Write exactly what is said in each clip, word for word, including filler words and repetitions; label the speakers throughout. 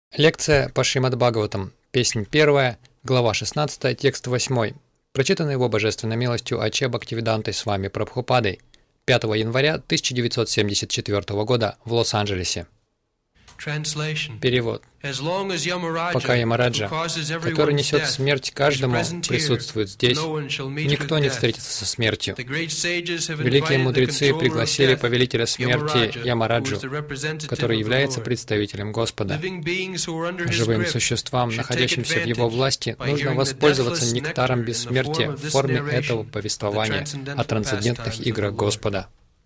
Speaker 1: Лекция по Шримад-Бхагаватам, песнь первая, глава шестнадцатая, текст восьмой, прочитанный его божественной милостью Аче Бхактивидантой с вами Прабхупадой пятого января тысяча девятьсот семьдесят четвёртого года в Лос-Анджелесе. Перевод. Пока Ямараджа, который несет смерть каждому, присутствует здесь, никто не встретится со смертью. Великие мудрецы пригласили повелителя смерти Ямараджу, который является представителем Господа. Живым существам, находящимся в его власти, нужно воспользоваться нектаром бессмертия в форме этого повествования о трансцендентных играх Господа.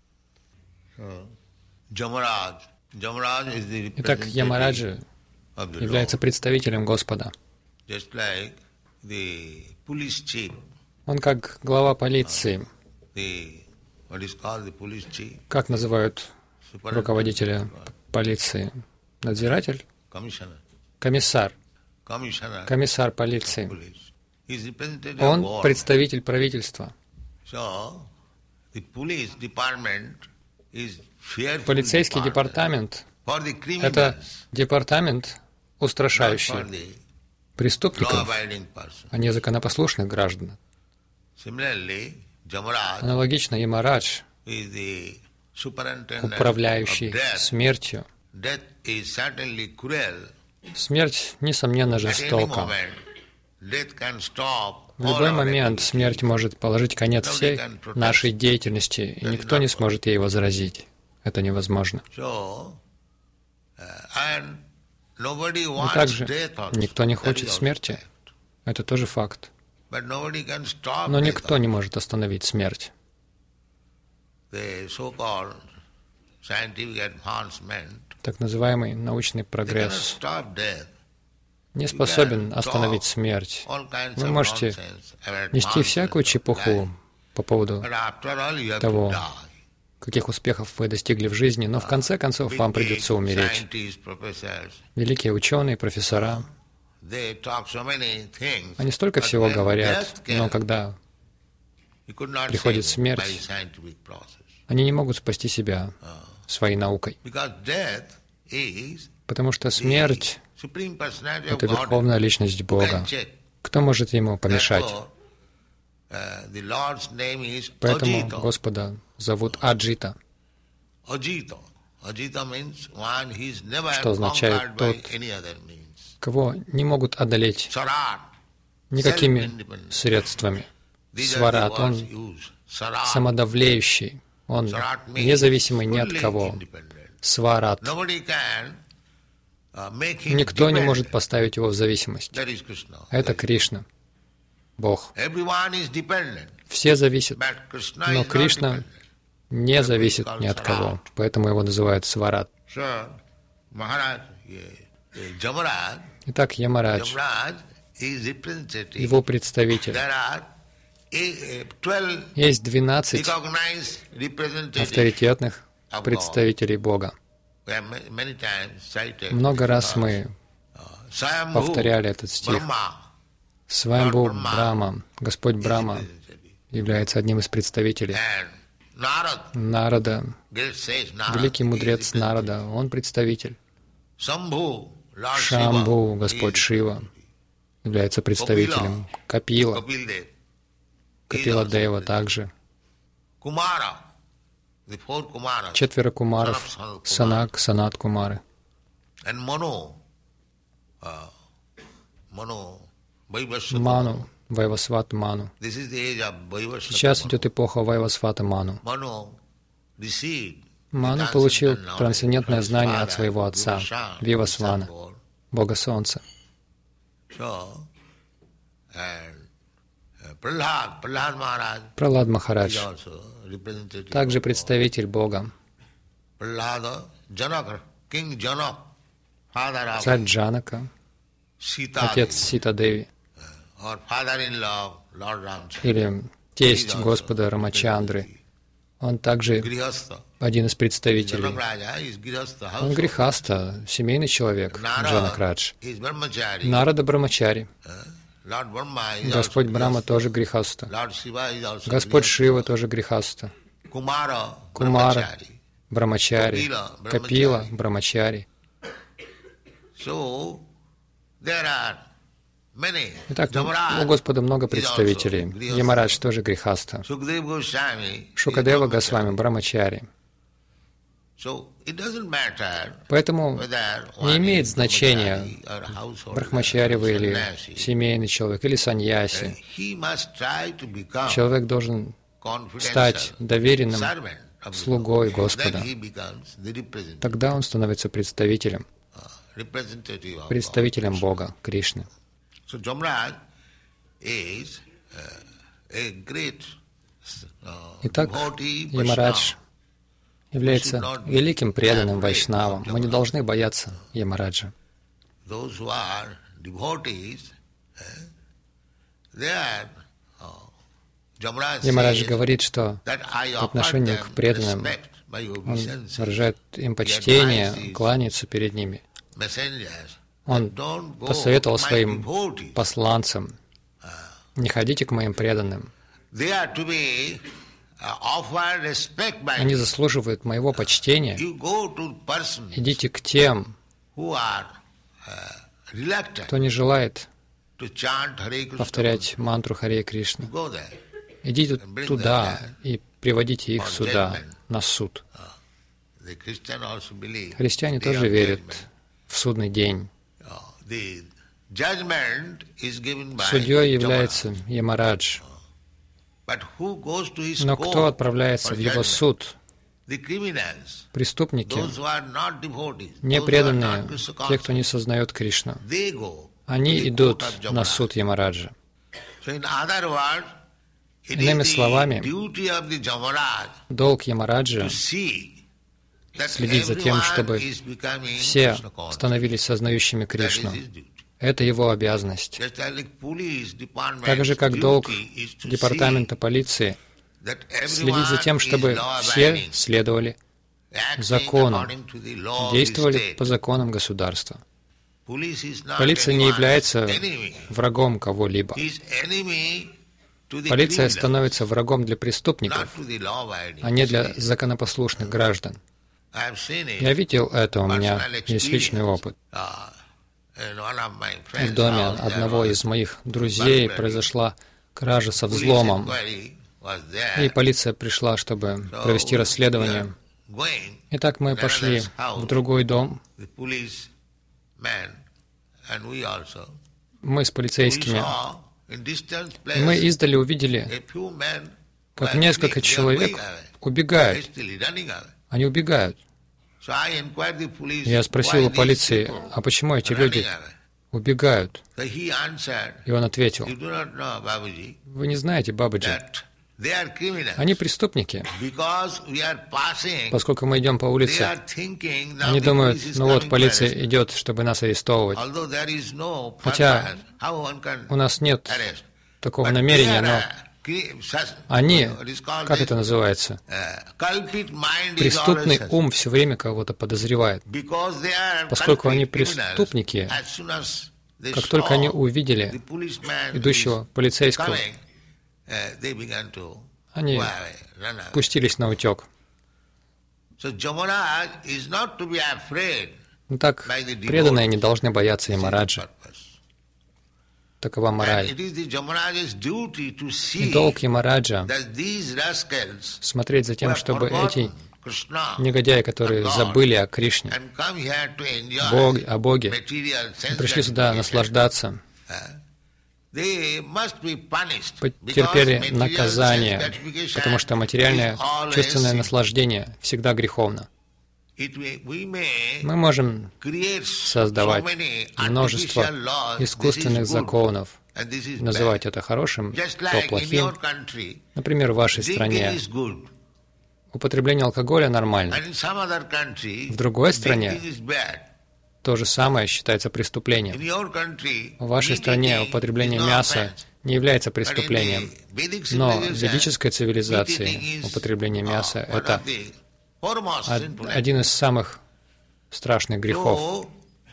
Speaker 1: Итак, Ямараджа является представителем Господа. Он как глава полиции. Как называют руководителя полиции? Надзиратель? Комиссар. Комиссар полиции. Он представитель правительства. Полицейский департамент — это департамент, устрашающий преступников, а не законопослушных граждан. Аналогично Ямарадж, управляющий смертью. Смерть, несомненно, жестока. В любой момент смерть может положить конец всей нашей деятельности, и никто не сможет ей возразить. Это невозможно. И также никто не хочет смерти. Это тоже факт. Но никто не может остановить смерть. Так называемый научный прогресс не способен остановить смерть. Вы можете нести всякую чепуху по поводу того, каких успехов вы достигли в жизни, но в конце концов вам придется умереть. Великие ученые, профессора, они столько всего говорят, но когда приходит смерть, они не могут спасти себя своей наукой. Потому что смерть — это Верховная Личность Бога. Кто может ему помешать? Поэтому Господа зовут Аджита, что означает тот, кого не могут одолеть никакими средствами. Сварат, он самодавлеющий, он независимый ни от кого. Сварат. Никто не может поставить его в зависимость. Это Кришна, Бог. Все зависят, но Кришна не зависит ни от кого, поэтому его называют Сварат. Итак, Ямарадж, его представитель. Есть двенадцать авторитетных представителей Бога. Много раз мы повторяли этот стих. Свамбху Брахма, Господь Брахма, является одним из представителей. Нарада, великий мудрец Нарада, он представитель. Шамбху, Господь Шива, является представителем. Капила, Капила Дева также. Четверо кумаров, Санак, Санат Кумары. Ману, Вайвасват Ману. Сейчас идет эпоха Вайвасвата Ману. Ману получил трансцендентное знание от своего отца, Вивасвана, Бога Солнца. Пралад Махарадж также представитель Бога. Царь Джанака, отец Сита Деви, или тесть Господа Рамачандры. Он также один из представителей. Он грихаста, семейный человек, Джанакрадж. Нарада Брамачари. Господь Брахма тоже грихаста. Господь Шива тоже грихаста. Кумара Брамачари. Капила Брамачари. Итак, у Господа много представителей. Ямарадж тоже грихаста. Шукадева Госвами, Брамачари. Поэтому не имеет значения, брахмачари вы или семейный человек, или саньяси. Человек должен стать доверенным слугой Господа. Тогда он становится представителем, представителем Бога, Кришны. Итак, Ямарадж является великим преданным вайшнавом. Мы не должны бояться Ямараджа. Ямарадж говорит, что по отношению к преданным он выражает им почтение, кланяется перед ними. Он посоветовал своим посланцам: не ходите к моим преданным. Они заслуживают моего почтения. Идите к тем, кто не желает повторять мантру Харе Кришна. Идите туда и приводите их сюда, на суд. Христиане тоже верят в судный день. Судьей является Ямарадж. Но кто отправляется в его суд? Преступники, не преданные, те, кто не сознает Кришну. Они идут на суд Ямараджа. Иными словами, долг Ямараджа следить за тем, чтобы все становились сознающими Кришну. Это его обязанность. Так же, как долг департамента полиции следить за тем, чтобы все следовали закону, действовали по законам государства. Полиция не является врагом кого-либо. Полиция становится врагом для преступников, а не для законопослушных граждан. Я видел это, у меня есть личный опыт. В доме одного из моих друзей произошла кража со взломом, и полиция пришла, чтобы провести расследование. Итак, мы пошли в другой дом. Мы с полицейскими. И мы издали увидели, как несколько человек убегают. Они убегают. Я спросил у полиции: а почему эти люди убегают? И он ответил: вы не знаете, Бабаджи, они преступники. Поскольку мы идем по улице, они думают: ну вот, полиция идет, чтобы нас арестовывать. Хотя у нас нет такого намерения, но они, как это называется, преступный ум все время кого-то подозревает. Поскольку они преступники, как только они увидели идущего полицейского, они пустились на утек. Так, преданные не должны бояться Ямараджа. Такова мораль. И долг Ямараджа смотреть за тем, чтобы эти негодяи, которые забыли о Кришне, Бог, о Боге, пришли сюда наслаждаться, потерпели наказание, потому что материальное чувственное наслаждение всегда греховно. Мы можем создавать множество искусственных законов, называть это хорошим, то плохим. Например, в вашей стране употребление алкоголя нормально. В другой стране то же самое считается преступлением. В вашей стране употребление мяса не является преступлением, но в ведической цивилизации употребление мяса — это один из самых страшных грехов.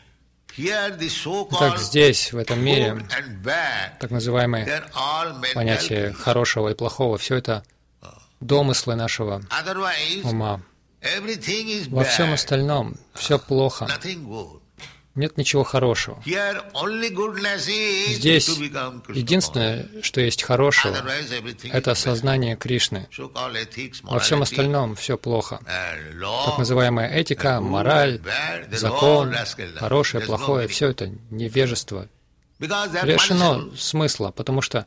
Speaker 1: Итак, здесь, в этом мире, так называемое понятие хорошего и плохого, все это домыслы нашего ума. Во всем остальном все плохо. Нет ничего хорошего. Здесь единственное, что есть хорошего, это осознание Кришны. Во всем остальном все плохо. Так называемая этика, мораль, закон, хорошее, плохое, все это невежество лишено смысла, потому что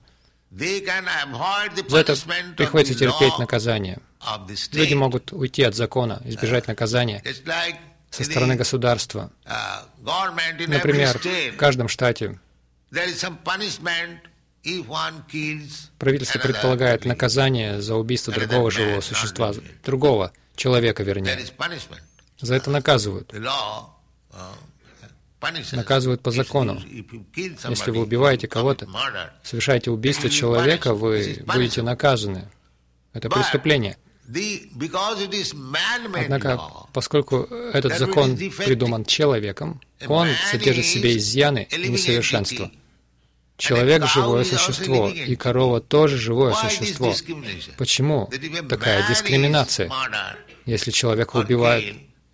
Speaker 1: за это приходится терпеть наказание. Люди могут уйти от закона, избежать наказания со стороны государства. Например, в каждом штате правительство предполагает наказание за убийство другого живого существа, другого человека, вернее. За это наказывают. Наказывают по закону. Если вы убиваете кого-то, совершаете убийство человека, вы будете наказаны. Это преступление. Однако, поскольку этот закон придуман человеком, он содержит в себе изъяны и несовершенства. Человек — живое существо, и корова тоже живое существо. Почему такая дискриминация? Если человека убивают,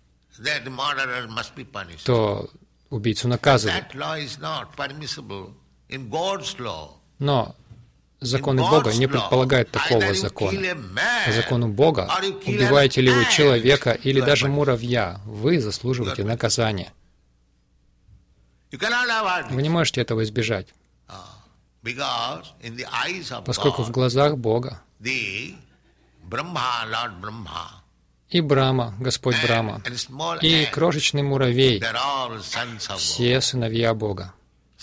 Speaker 1: то убийцу наказывают. Но законы Бога не предполагают такого закона. По закону Бога, убиваете ли вы человека или даже муравья, вы заслуживаете наказания. Вы не можете этого избежать, поскольку в глазах Бога и Брахма, Господь Брахма, и крошечный муравей — все сыновья Бога.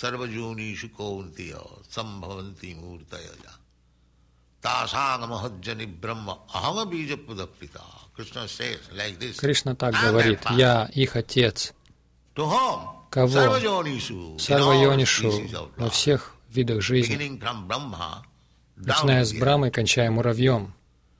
Speaker 1: Кришна так говорит: «Я их Отец». Кого? Сарва-йонишу, во всех видах жизни, начиная с Брахмы и кончая муравьем.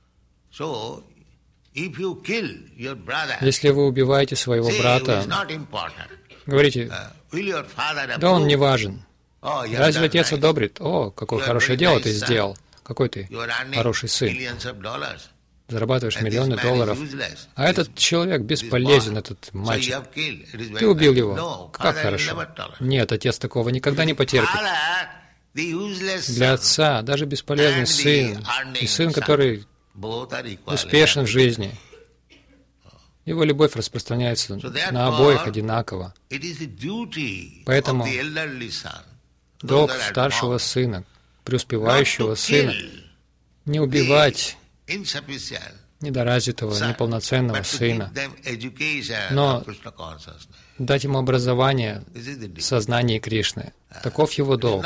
Speaker 1: Если вы убиваете своего брата, говорите: «Да он не важен. Разве отец одобрит? О, какое хорошее дело ты сделал. Какой ты хороший сын. Зарабатываешь миллионы долларов. А этот человек бесполезен, этот мальчик. Ты убил его. Как хорошо». Нет, отец такого никогда не потерпит. Для отца даже бесполезный сын и сын, который успешен в жизни, его любовь распространяется на обоих одинаково. Поэтому долг старшего сына, преуспевающего сына, не убивать недоразвитого, неполноценного сына, но дать ему образование в сознании Кришны. Таков его долг.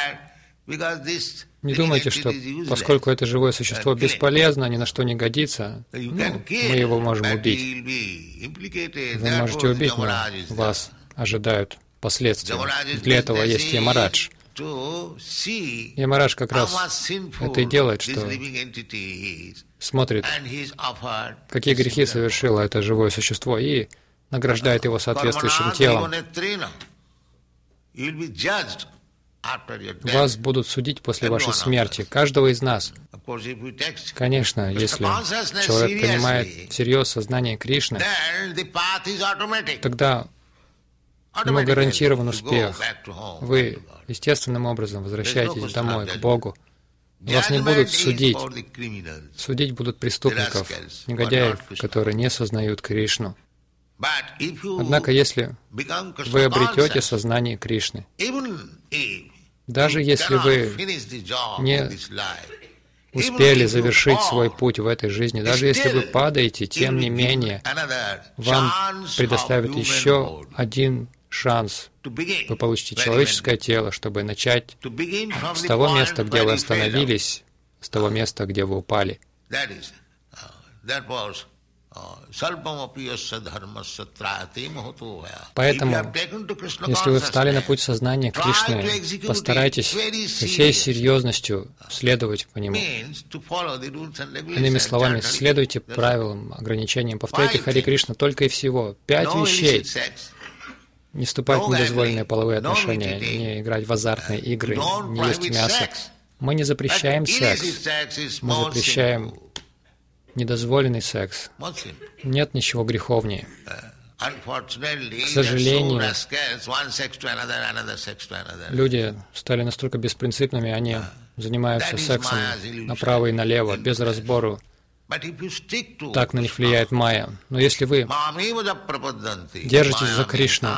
Speaker 1: Не думайте, что поскольку это живое существо бесполезно, ни на что не годится, ну, мы его можем убить. Вы можете убить, но вас ожидают последствия. Для этого есть Ямарадж. Ямарадж как раз это и делает, что смотрит, какие грехи совершило это живое существо, и награждает его соответствующим телом. Вас будут судить после вашей смерти, каждого из нас. Конечно, если человек принимает всерьез сознание Кришны, тогда ему гарантирован успех. Вы естественным образом возвращаетесь домой, к Богу. Вас не будут судить. Судить будут преступников, негодяев, которые не сознают Кришну. Однако, если вы обретете сознание Кришны, даже если вы не успели завершить свой путь в этой жизни, даже если вы падаете, тем не менее, вам предоставят еще один шанс. Вы получите человеческое тело, чтобы начать с того места, где вы остановились, с того места, где вы упали. Поэтому, если вы встали на путь сознания Кришны, постарайтесь со всей серьезностью следовать по нему. Иными словами, следуйте правилам, ограничениям, повторяйте Хари Кришна только и всего. Пять вещей. Не вступать в недозволенные половые отношения, не играть в азартные игры, не есть мясо. Мы не запрещаем секс, мы запрещаем недозволенный секс. Нет ничего греховнее. К сожалению, люди стали настолько беспринципными, они занимаются сексом направо и налево, без разбору. Так на них влияет майя. Но если вы держитесь за Кришну,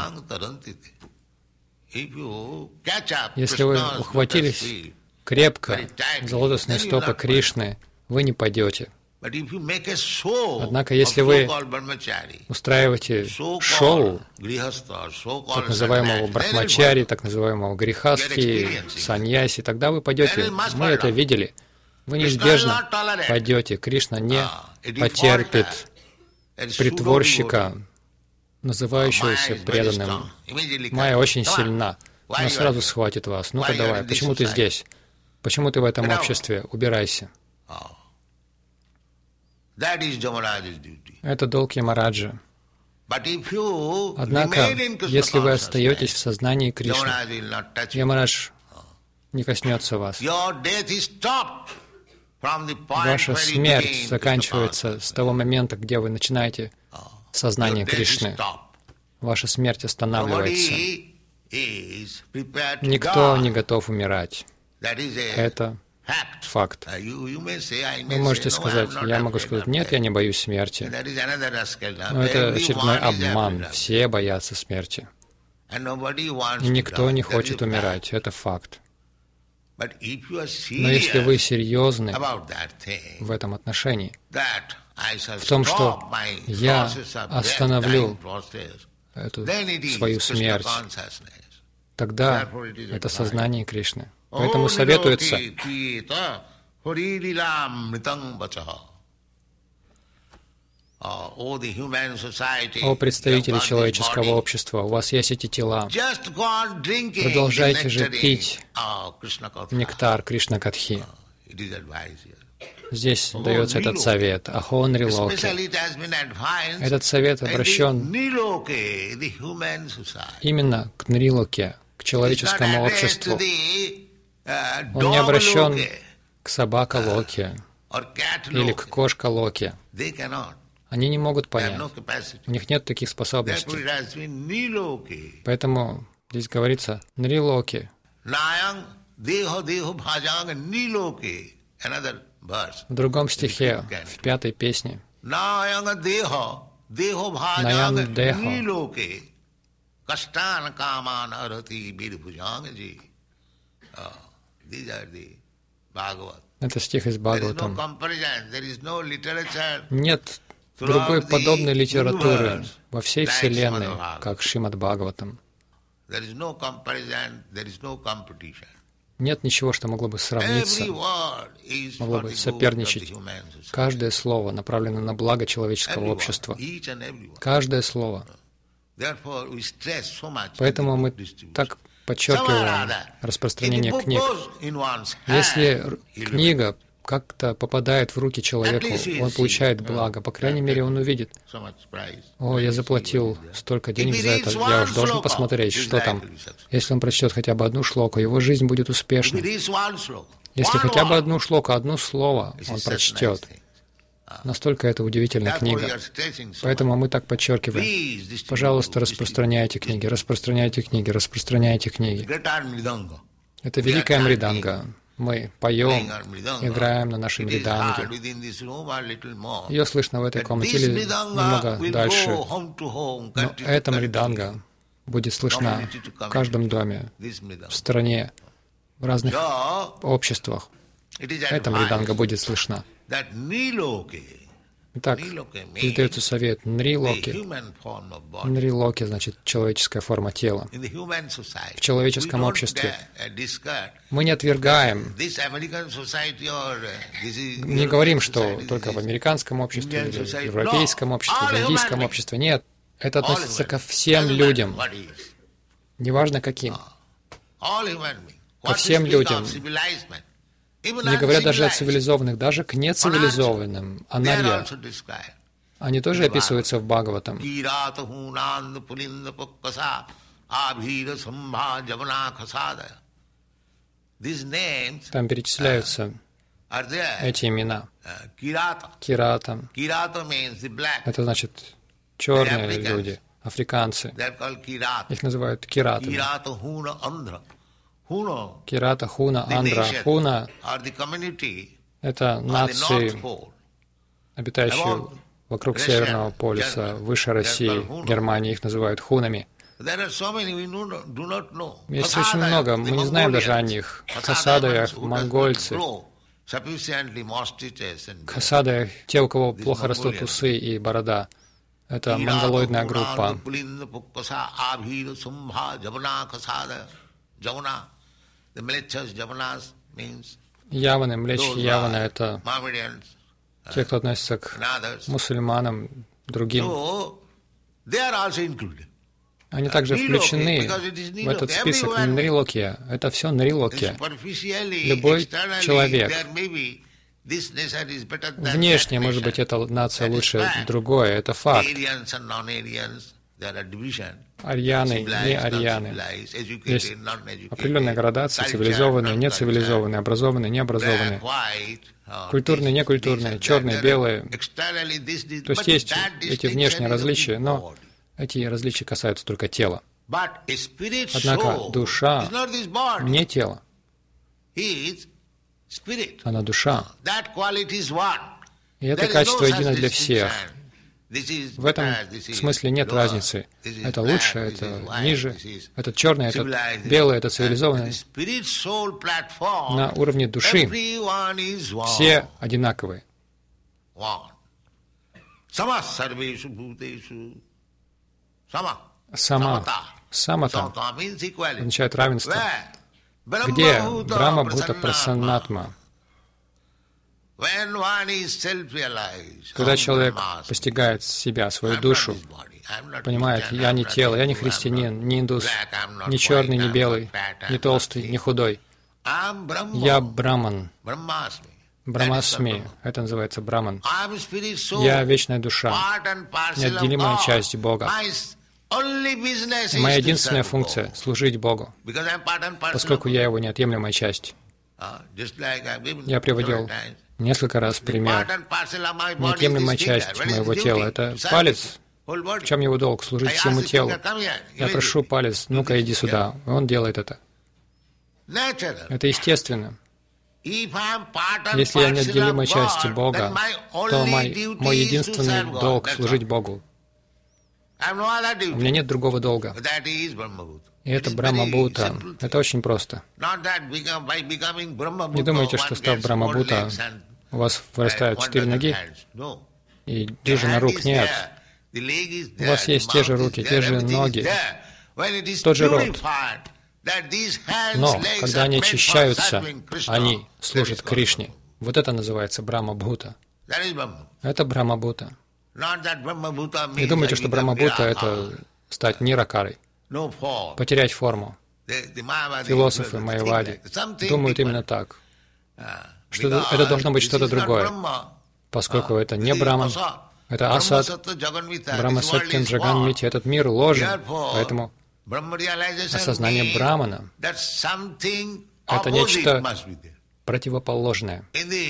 Speaker 1: если вы ухватились крепко за лотосные стопы Кришны, вы не пойдете. Однако, если вы устраиваете шоу так называемого брахмачари, так называемого грихастхи, саньяси, тогда вы пойдете. Мы это видели. Вы неизбежно пойдете. Кришна не потерпит притворщика, называющегося преданным. Майя очень сильна. Она сразу схватит вас. Ну-ка давай, почему ты здесь? Почему ты в этом обществе? Убирайся. Это долг Ямараджа. Однако, если вы остаетесь в сознании Кришны, Ямарадж не коснется вас. Ваша смерть заканчивается с того момента, где вы начинаете сознание Кришны. Ваша смерть останавливается. Никто не готов умирать. Это факт. Вы можете сказать, я могу сказать, нет, я не боюсь смерти. Но это очередной обман. Все боятся смерти. И никто не хочет умирать. Это факт. Но если вы серьезны в этом отношении, в том, что я остановлю эту свою смерть, тогда это сознание Кришны. Поэтому советуется: о представители человеческого общества, у вас есть эти тела. Продолжайте же пить нектар Кришна-катхи. Здесь дается этот совет. Ахо Нрилоке. Этот совет обращен именно к Нрилоке, к человеческому обществу. Он не обращен к собака-локе или к кошка-локе. Они не могут понять. У них нет таких способностей. Поэтому здесь говорится «нрилоке». В другом стихе, в пятой песне, «Наян дехо, каштан каман арати бирбхужангаджи». Это стих из Бхагаватам. Нет другой подобной литературы во всей Вселенной, как Шримад Бхагаватам. Нет ничего, что могло бы сравниться, могло бы соперничать. Каждое слово направлено на благо человеческого общества. Каждое слово. Поэтому мы так подчеркиваем распространение книг. Если книга как-то попадает в руки человеку, он получает благо, по крайней мере, он увидит: о, я заплатил столько денег за это, я уж должен посмотреть, что там. Если он прочтет хотя бы одну шлоку, его жизнь будет успешной. Если хотя бы одну шлоку, одно слово он прочтет, настолько это удивительная книга. Поэтому мы так подчеркиваем: пожалуйста, распространяйте книги, распространяйте книги, распространяйте книги. Это великая мриданга. Мы поем, играем на нашей мриданге. Ее слышно в этой комнате или немного дальше. Но эта мриданга будет слышна в каждом доме, в стране, в разных обществах. Эта мриданга будет слышна. Итак, здесь дается совет Нрилоке. Нрилоке значит человеческая форма тела. В человеческом обществе мы не отвергаем, не говорим, что только в американском обществе, или в европейском обществе, в индийском обществе. Нет, это относится ко всем людям, неважно каким, ко всем людям. Не говоря даже о цивилизованных, даже к нецивилизованным, анарья. Они тоже описываются в Бхагаватам. Там перечисляются эти имена. Кирата. Это значит черные люди. африканцы. Их называют киратами. Кирата, хуна, андра. Хуна — это нации, обитающие вокруг Северного полюса, выше России, Германии. Их называют хунами. Есть очень много, мы не знаем даже о них. Хасады, монгольцы. Хасады — те, у кого плохо растут усы и борода. Это монголоидная группа. Яваны, млечьи яваны — это те, кто относится к мусульманам, другим. Они также включены в этот список нрилокия. Это все нрилокия. Любой человек. Внешне, может быть, эта нация лучше другое. Это факт. Арьяны, не арьяны. Есть определенная градация: цивилизованные, нецивилизованные, образованные, необразованные, культурные, некультурные, черные, белые. То есть есть эти внешние различия, но эти различия касаются только тела. Однако душа не тело. Она душа. И это качество едино для всех. В этом смысле нет разницы. Это лучше, это ниже, этот черный, этот белый, это цивилизованный. На уровне души все одинаковые. Сама, самата означает равенство. Где Брахма Бхута Прасаннатма? Когда человек постигает себя, свою душу, понимает: я не тело, я не христианин, не индус, не черный, не белый, не толстый, не худой. Я Браман. Брамасми. Это называется Браман. Я вечная душа, неотделимая часть Бога. Моя единственная функция — служить Богу, поскольку я Его неотъемлемая часть. Я приводил несколько раз пример. Неотъемлемая часть моего тела — это палец. В чем его долг? Служить всему телу. Я прошу палец: ну-ка, иди сюда. Он делает это. Это естественно. Если я неотделимая часть Бога, то мой, мой единственный долг — служить Богу. У меня нет другого долга. И это Брахма-бхута. Это очень просто. Не думайте, что, став Брахма-бхута, у вас вырастают четыре ноги и дюжина рук. Нет. У вас есть те же руки, те же ноги, тот же рот. Но когда они очищаются, они служат Кришне. Вот это называется Брахма-бхута. Это Брахма-бхута. Не думайте, что Брахма-бхута — это стать ниракарой, потерять форму. Философы майявади думают именно так, что это должно быть что-то другое, поскольку это не Браман, это Асад, Брахма Сатьям Джаган Мити, этот мир ложен, поэтому осознание Брамана — это нечто противоположное.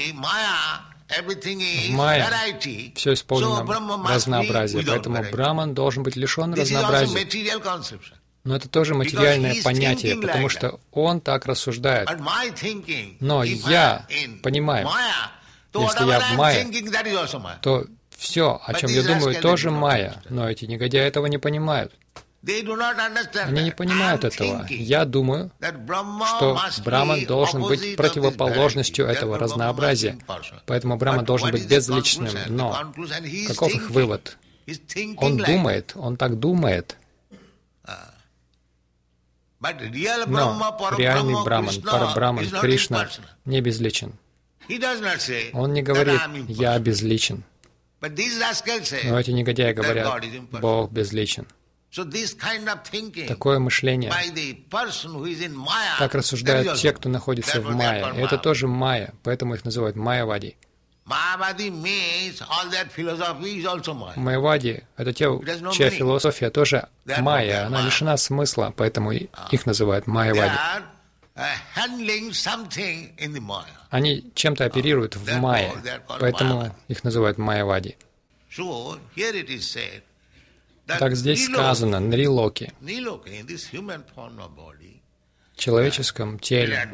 Speaker 1: В майя все исполнено разнообразие, поэтому Браман должен быть лишен разнообразия. Но это тоже материальное понятие, потому что он так рассуждает. Но я понимаю, если я в майя, то все, о чем я думаю, тоже майя. Но эти негодяи этого не понимают. Они не понимают этого. Я думаю, что Браман должен быть противоположностью этого разнообразия. Поэтому Браман должен быть безличным. Но каков их вывод? Он думает, он так думает. Но реальный Браман, Парабраман, Кришна не безличен. Он не говорит: «Я безличен». Но эти негодяи говорят: «Бог безличен». Такое мышление. Так рассуждают те, кто находится в майя. И это тоже майя, поэтому их называют майявади. Майявади — это те, чья философия тоже майя, она лишена смысла, поэтому их называют майявади. Они чем-то оперируют в майя, поэтому их называют майявади. Так здесь сказано, Нрилоки, в человеческом теле.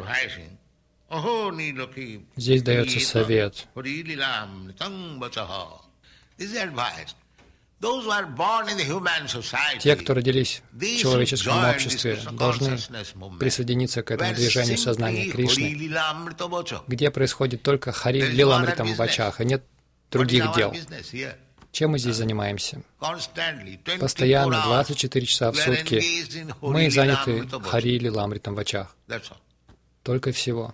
Speaker 1: Здесь дается совет. Те, кто родились в человеческом обществе, должны присоединиться к этому движению сознания Кришны, где происходит только Хари Лиламритам в очах, и нет других дел. Чем мы здесь занимаемся? Постоянно, двадцать четыре часа в сутки, мы заняты Хари Лиламритам в очах. Только и всего.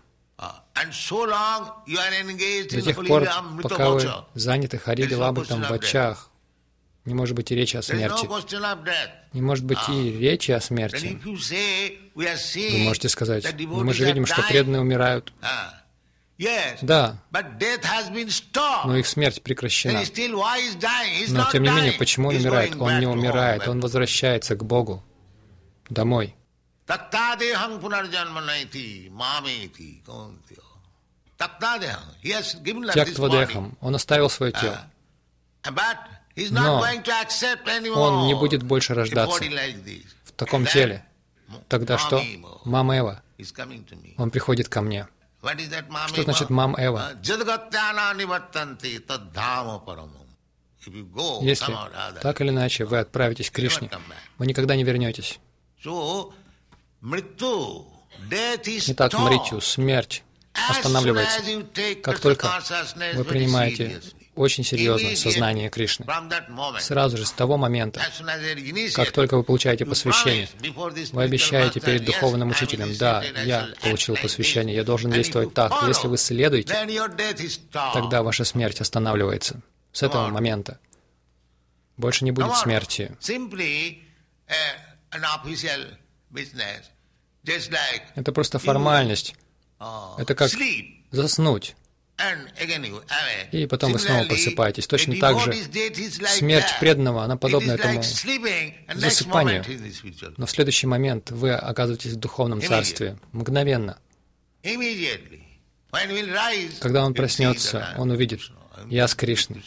Speaker 1: До тех пор, пока вы заняты Хари Лиламритам в очах, не может быть и речи о смерти. Не может быть и речи о смерти. Вы можете сказать, но мы же видим, что преданные умирают. Да, но их смерть прекращена. Но тем не менее, почему он умирает? Он не умирает, он возвращается к Богу, домой. Тяктвадехам, он оставил свое тело. Но он не будет больше рождаться в таком теле. Тогда что? Мама Эва. Он приходит ко мне. Что значит Мам Эва? Если так или иначе вы отправитесь к Кришне, вы никогда не вернетесь. Итак, мритью, смерть останавливается, как только вы принимаете очень серьезно сознание Кришны. Сразу же, с того момента, как только вы получаете посвящение, вы обещаете перед духовным учителем: да, я получил посвящение, я должен действовать так. Если вы следуете, тогда ваша смерть останавливается. С этого момента больше не будет смерти. Это просто формальность. Это как заснуть. И потом вы снова просыпаетесь. Точно так же смерть преданного, она подобна этому засыпанию. Но в следующий момент вы оказываетесь в духовном царстве. Мгновенно. Когда он проснется, он увидит: я с Кришной.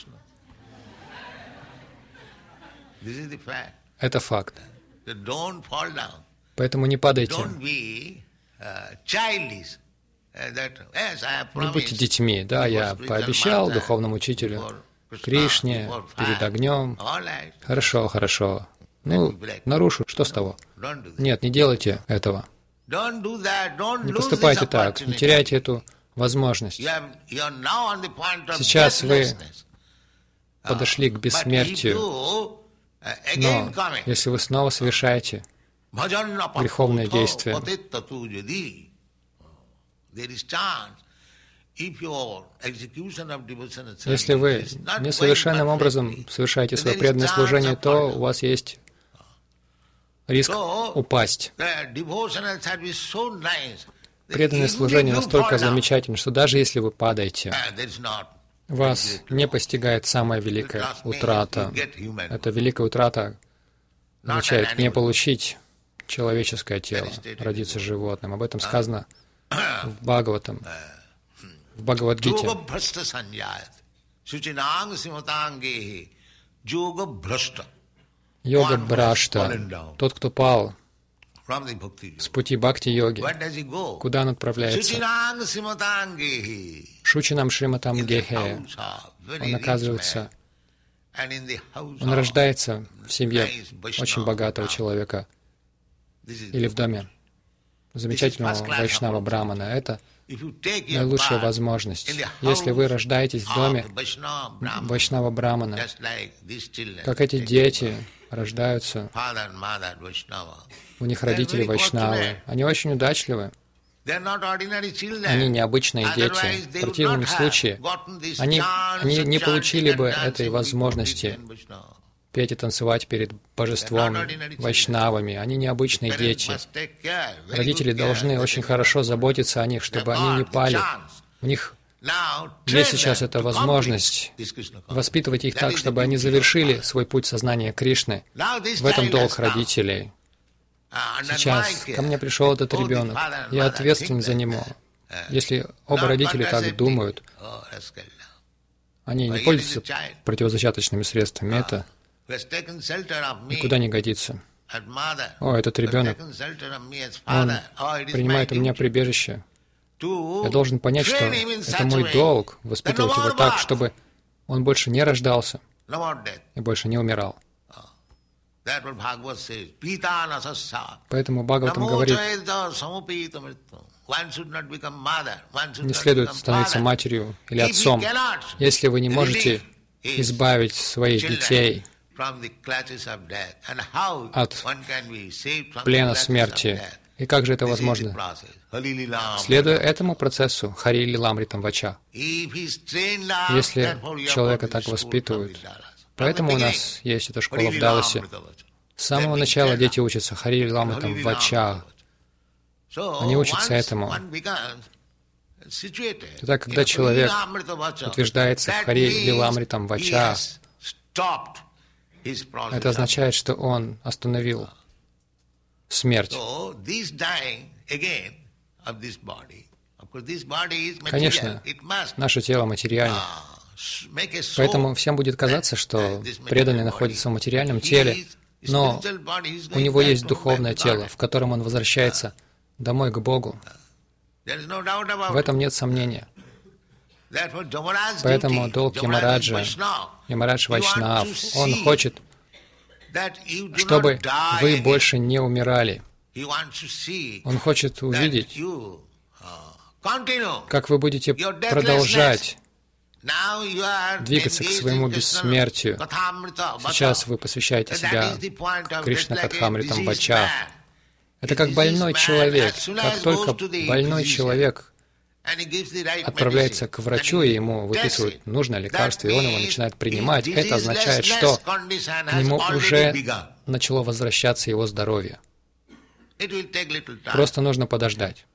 Speaker 1: Это факт. Поэтому не падайте. Не будьте детьми. Да, я пообещал духовному учителю, Кришне, перед огнем. Хорошо, хорошо. Ну, нарушу, что с того? Нет, не делайте этого. Не поступайте так, не теряйте эту возможность. Сейчас вы подошли к бессмертию, но если вы снова совершаете греховное действие, если вы несовершенным образом совершаете свое преданное служение, то у вас есть риск упасть. Преданное служение настолько замечательно, что даже если вы падаете, вас не постигает самая великая утрата. Эта великая утрата означает не получить человеческое тело, родиться животным. Об этом сказано в Бхагаватам, в Бхагавадгите. Йога Брашта, тот, кто пал с пути бхакти-йоги, куда он отправляется? Шучинам Шриматам Гехе. Он оказывается, он рождается в семье очень богатого человека или в доме замечательного вайшнава брамана. Это наилучшая возможность. Если вы рождаетесь в доме вайшнава брамана, как эти дети рождаются, у них родители вайшнавы, они очень удачливы. Они необычные дети. В противном случае они, они не получили бы этой возможности петь и танцевать перед божеством, вайшнавами. Они необычные дети. Родители должны очень хорошо заботиться о них, чтобы они не пали. У них есть сейчас эта возможность воспитывать их так, чтобы они завершили свой путь сознания Кришны. В этом долг родителей. Сейчас ко мне пришел этот ребенок, я ответственен за него. Если оба родителя так думают, они не пользуются противозачаточными средствами, это никуда не годится. О, этот ребенок, он принимает у меня прибежище. Я должен понять, что это мой долг, воспитывать его так, чтобы он больше не рождался и больше не умирал. Поэтому Бхагаватам говорит, не следует становиться матерью или отцом, если вы не можете избавить своих детей от плена смерти. И как же это возможно? Следуя этому процессу, Хари Лиламритам Вача. Если человека так воспитывают, поэтому у нас есть эта школа в Далласе. С самого начала дети учатся Хари Лиламритам Вача. Они учатся этому. Тогда, когда человек утверждается в Хари Лиламритам Вача, это означает, что он остановил смерть. Конечно, наше тело материально. Поэтому всем будет казаться, что преданный находится в материальном теле, но у него есть духовное тело, в котором он возвращается домой к Богу. В этом нет сомнения. Поэтому долг Ямараджа, Ямарадж Вайшнав, он хочет, чтобы вы больше не умирали. Он хочет увидеть, как вы будете продолжать двигаться к своему бессмертию. Сейчас вы посвящаете себя Кришна Катхамритам Вача. Это как больной человек. Как только больной человек отправляется к врачу, и ему выписывают нужное лекарство, и он его начинает принимать, это означает, что к нему уже начало возвращаться его здоровье. Просто нужно подождать.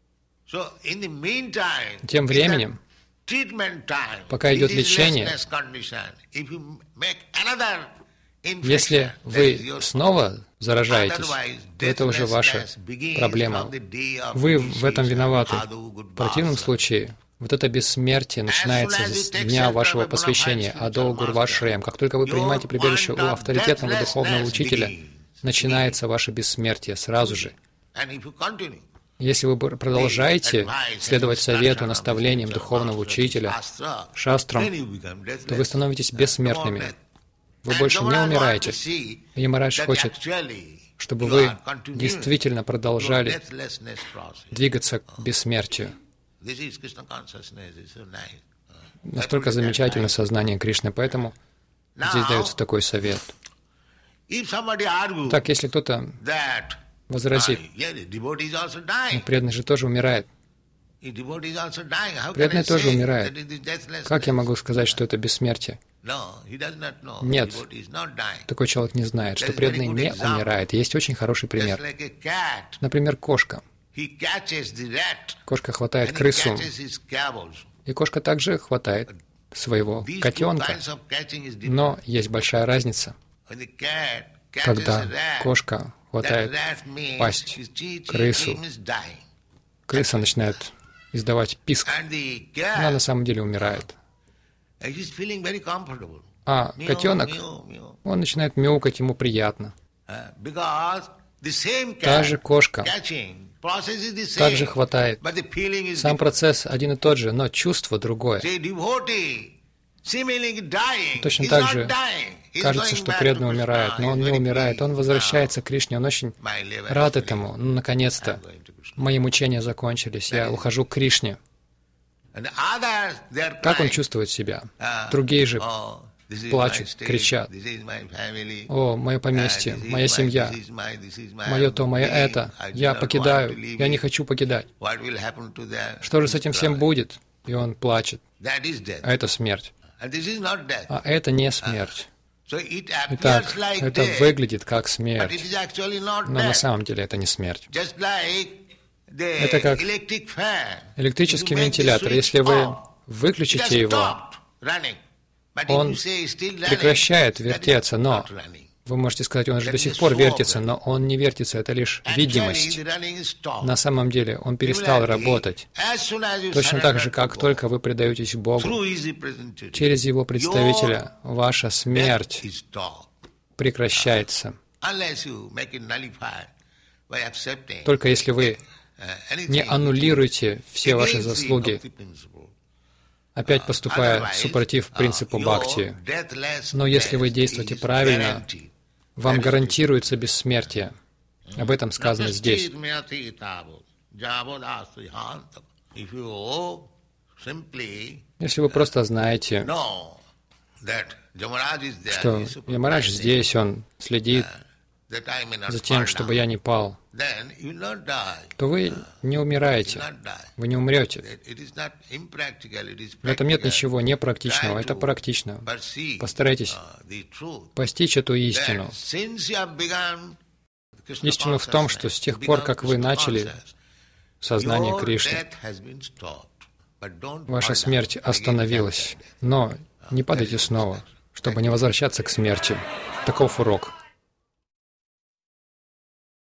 Speaker 1: Тем временем, пока идет лечение, если вы снова заражаетесь, то это уже ваша проблема. Вы в этом виноваты. В противном случае, вот это бессмертие начинается с дня вашего посвящения, Адо Гурвашреям. Как только вы принимаете прибежище у авторитетного духовного учителя, начинается ваше бессмертие сразу же. Если вы продолжаете следовать совету, наставлениям духовного учителя, шастрам, то вы становитесь бессмертными. Вы больше не умираете. И Ямарадж хочет, чтобы вы действительно продолжали двигаться к бессмертию. Настолько замечательное сознание Кришны, поэтому здесь дается такой совет. Так, если кто-то возразит, но преданный же тоже умирает. Преданный тоже умирает. Как я могу сказать, что это бессмертие? Нет, такой человек не знает, что преданный не умирает. Есть очень хороший пример. Например, кошка. Кошка хватает крысу, и кошка также хватает своего котенка. Но есть большая разница. Когда кошка хватает пасть крысу, крыса начинает издавать писк. Она на самом деле умирает. А котенок, он начинает мяукать, ему приятно. Та же кошка также хватает. Сам процесс один и тот же, но чувство другое. Точно так же кажется, что преданный умирает, но он не умирает, он возвращается к Кришне, он очень рад этому. Ну, наконец-то, мои мучения закончились, я ухожу к Кришне. Как он чувствует себя? Другие же плачут, кричат: «О, мое поместье, моя семья, мое то, мое это, я покидаю, я не хочу покидать. Что же с этим всем будет?» И он плачет. А это смерть. А это не смерть. Итак, это выглядит как смерть, но на самом деле это не смерть. Это как электрический вентилятор. Если вы выключите его, он прекращает вертеться, но вы можете сказать, он же до сих пор вертится, но он не вертится, это лишь видимость. На самом деле он перестал работать. Точно так же, как только вы предаетесь Богу, через Его представителя ваша смерть прекращается. Только если вы не аннулируете все ваши заслуги, опять поступая супротив принципу бхакти. Но если вы действуете правильно, вам гарантируется бессмертие. Об этом сказано здесь. Если вы просто знаете, что Ямарадж здесь, он следит за тем, чтобы я не пал, то вы не умираете, вы не умрете. В этом нет ничего непрактичного, это практично. Постарайтесь постичь эту истину. Истину в том, что с тех пор, как вы начали сознание Кришны, ваша смерть остановилась. Но не падайте снова, чтобы не возвращаться к смерти. Таков урок.